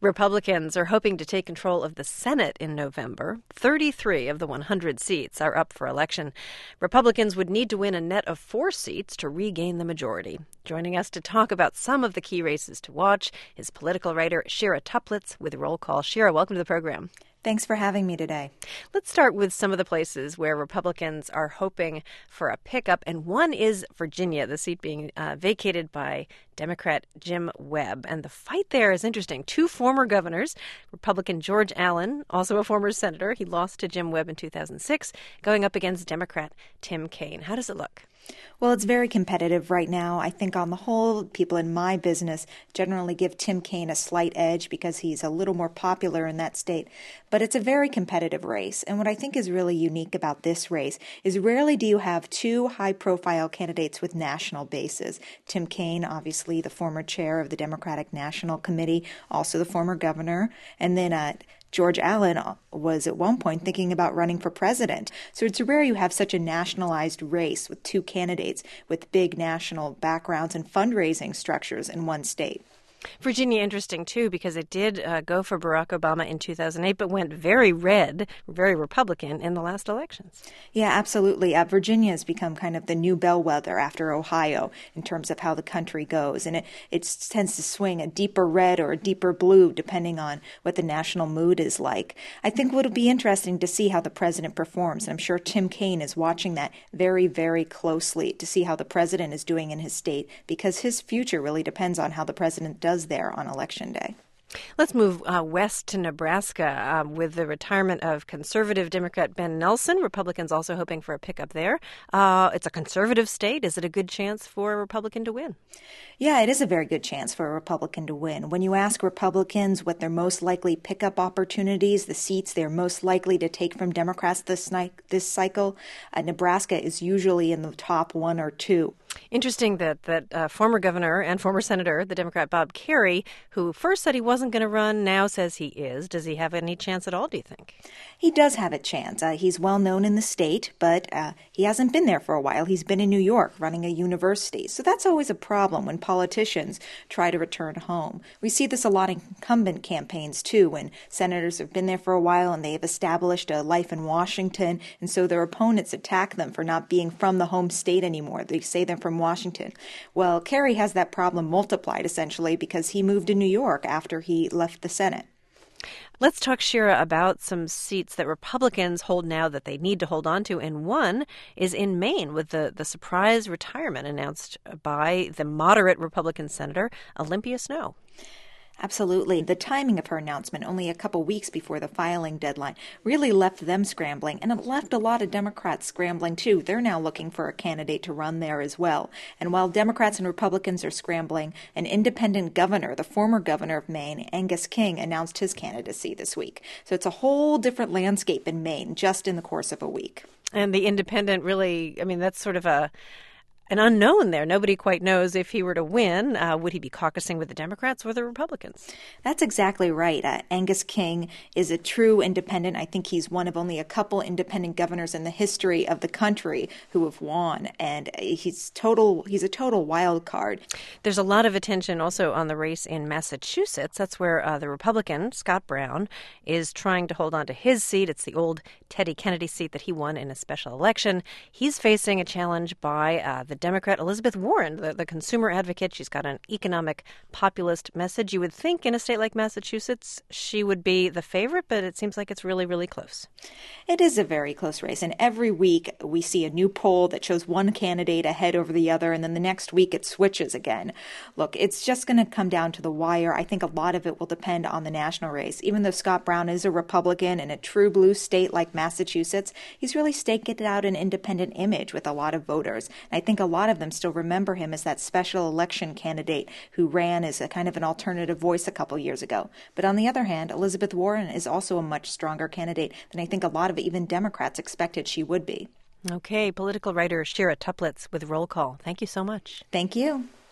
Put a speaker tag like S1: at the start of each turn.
S1: Republicans are hoping to take control of the Senate in November. 33 of the 100 seats are up for election. Republicans would need to win a net of 4 seats to regain the majority. Joining us to talk about some of the key races to watch is political writer Shira Tuplitz with Roll Call. Shira, welcome to the program.
S2: Thanks for having me today.
S1: Let's start with some of the places where Republicans are hoping for a pickup, and one is Virginia, the seat being vacated by Democrat Jim Webb. And the fight there is interesting. 2 former governors, Republican George Allen, also a former senator, he lost to Jim Webb in 2006, going up against Democrat Tim Kaine. How does it look?
S2: Well, it's very competitive right now. I think on the whole, people in my business generally give Tim Kaine a slight edge because he's a little more popular in that state. But it's a very competitive race. And what I think is really unique about this race is rarely do you have 2 high-profile candidates with national bases. Tim Kaine, obviously the former chair of the Democratic National Committee, also the former governor, and then George Allen was at one point thinking about running for president. So it's rare you have such a nationalized race with 2 candidates with big national backgrounds and fundraising structures in one state.
S1: Virginia, interesting, too, because it did go for Barack Obama in 2008, but went very red, very Republican in the last elections.
S2: Yeah, absolutely. Virginia has become kind of the new bellwether after Ohio in terms of how the country goes. And it tends to swing a deeper red or a deeper blue, depending on what the national mood is like. I think it'll be interesting to see how the president performs. And I'm sure Tim Kaine is watching that very, very closely to see how the president is doing in his state, because his future really depends on how the president does there on Election Day.
S1: Let's move west to Nebraska with the retirement of conservative Democrat Ben Nelson. Republicans also hoping for a pickup there. It's a conservative state. Is it a good chance for a Republican to win?
S2: Yeah, it is a very good chance for a Republican to win. When you ask Republicans what their most likely pickup opportunities, the seats they're most likely to take from Democrats this cycle, Nebraska is usually in the top 1 or 2.
S1: Interesting that former governor and former senator, the Democrat Bob Kerrey, who first said he wasn't going to run, now says he is. Does he have any chance at all, do you think?
S2: He does have a chance. He's well known in the state, but he hasn't been there for a while. He's been in New York running a university. So that's always a problem when politicians try to return home. We see this a lot in incumbent campaigns, too, when senators have been there for a while and they have established a life in Washington, and so their opponents attack them for not being from the home state anymore. They say they're from Washington. Well, Kerry has that problem multiplied, essentially, because he moved to New York after he left the Senate.
S1: Let's talk, Shira, about some seats that Republicans hold now that they need to hold on to, and one is in Maine with the surprise retirement announced by the moderate Republican Senator Olympia Snowe.
S2: Absolutely. The timing of her announcement, only a couple weeks before the filing deadline, really left them scrambling, and it left a lot of Democrats scrambling, too. They're now looking for a candidate to run there as well. And while Democrats and Republicans are scrambling, an independent governor, the former governor of Maine, Angus King, announced his candidacy this week. So it's a whole different landscape in Maine just in the course of a week.
S1: And the independent really, that's sort of an unknown there. Nobody quite knows if he were to win. Would he be caucusing with the Democrats or the Republicans?
S2: That's exactly right. Angus King is a true independent. I think he's one of only a couple independent governors in the history of the country who have won, and he's a total wild card.
S1: There's a lot of attention also on the race in Massachusetts. That's where the Republican, Scott Brown, is trying to hold on to his seat. It's the old Teddy Kennedy seat that he won in a special election. He's facing a challenge by the Democrat Elizabeth Warren, the consumer advocate. She's got an economic populist message. You would think in a state like Massachusetts she would be the favorite, but it seems like it's really, really close.
S2: It is a very close race, and every week we see a new poll that shows one candidate ahead over the other, and then the next week it switches again. Look, it's just going to come down to the wire. I think a lot of it will depend on the national race. Even though Scott Brown is a Republican in a true blue state like Massachusetts, he's really staked out an independent image with a lot of voters. And I think a lot of them still remember him as that special election candidate who ran as a kind of an alternative voice a couple years ago. But on the other hand, Elizabeth Warren is also a much stronger candidate than I think a lot of even Democrats expected she would be.
S1: Okay, political writer Shira Tuplitz with Roll Call. Thank you so much.
S2: Thank you.